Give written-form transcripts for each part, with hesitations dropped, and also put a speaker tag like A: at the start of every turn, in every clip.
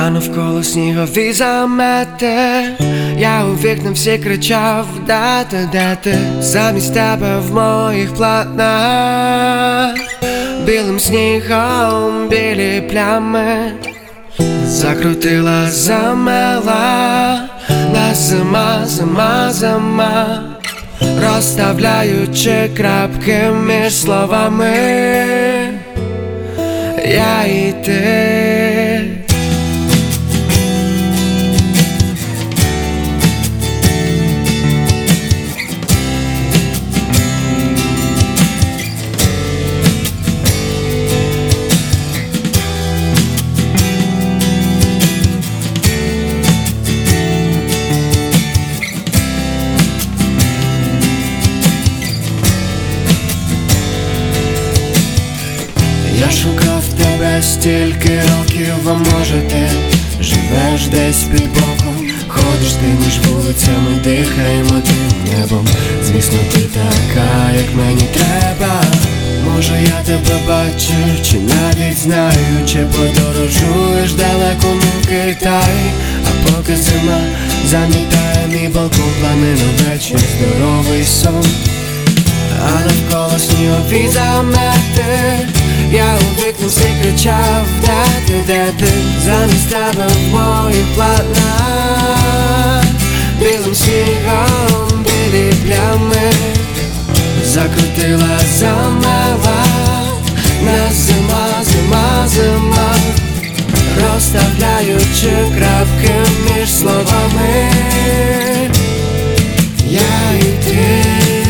A: а навколо снігові замети. Я у вікна всі кричав: де ти? Замість тебе в моїх планах білим снігом білі плями закрутила, замела нас зима, розставляючи крапки між словами я і ти. Я шукав тебе стільки років, а може ти живеш десь під боком. Ходиш ти між вулицями, дихаємо тим небом. Звісно, ти така, як мені треба. Може я тебе бачу, чи навіть знаю, чи подорожуєш далеко в Китаї. А поки зима замітає мій балкон, плани на вечір, здоровий сон, а навколо снігові замети. Я у вікна всі кричав: де ти? Замість тебе в моїх планах білим снігом білі плями закрутила, замела нас зима, розставляючи крапки між словами я і ти.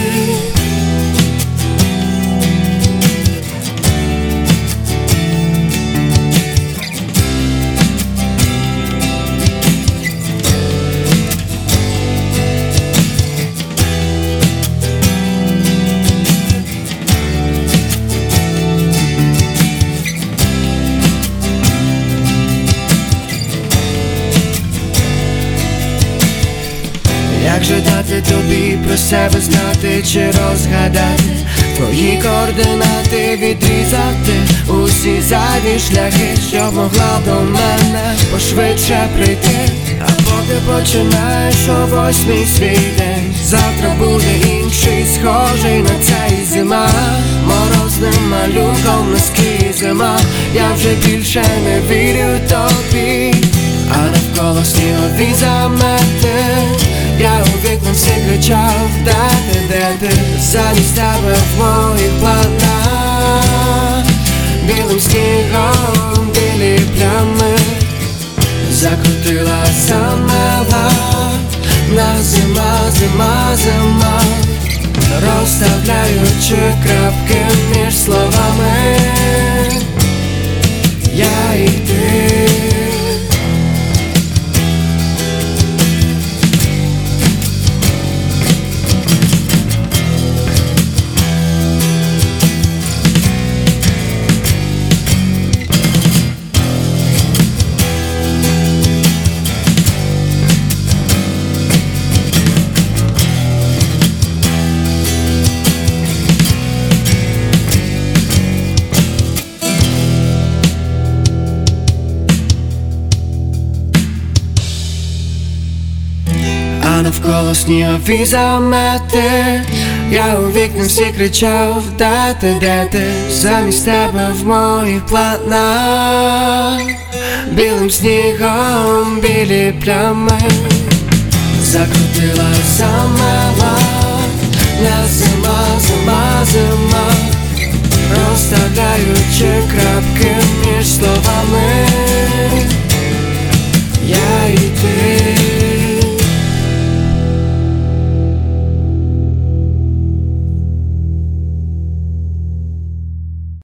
A: Як же дати тобі про себе знати, чи розгадати твої координати, відрізати усі зайві шляхи, щоб могла до мене пошвидше прийти. А поки починаєш о 8 свій день, завтра буде інший, схожий на цей зима. Морозним малюком на склі зима. Я вже більше не вірю тобі, а навколо снігові замети. Я у вікна всі кричав: де ти? Замість тебе в моїх планах білим снігом білі плями закрутила, замела нас зима, розставляючи крапки між словами я і ти. А навколо снігові замети. Я у вікна всі кричав: де ти? Замість тебе в моїх планах білим снігом білі плями закрутила, замела нас зима, розставляючи крапки між словами